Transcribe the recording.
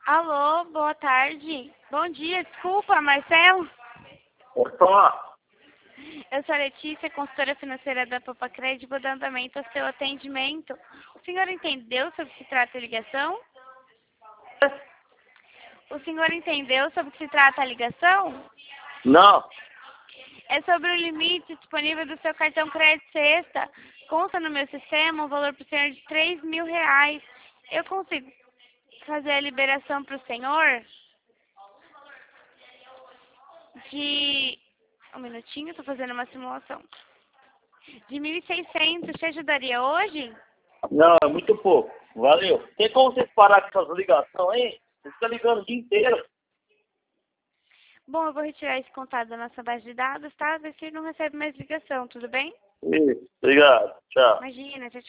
Alô, boa tarde. Bom dia, desculpa, Marcelo. Opa! Eu sou a Letícia, consultora financeira da Popacred, vou dar andamento ao seu atendimento. O senhor entendeu sobre o que se trata a ligação? O senhor entendeu sobre o que se trata a ligação? Não, É sobre o limite disponível do seu cartão crédito sexta. Consta no meu sistema um valor para o senhor de R$ 3.000. Eu consigo fazer a liberação para o senhor de... Um minutinho, estou fazendo uma simulação. De 1.600, te ajudaria hoje? não, é muito pouco. Valeu. Tem como vocês parar com essas ligações aí? Você fica ligando o dia inteiro. Bom, eu vou retirar esse contato da nossa base de dados, tá? Ver se não recebe mais ligação, tudo bem? Isso, obrigado. Tchau. Imagina, tchau, tchau.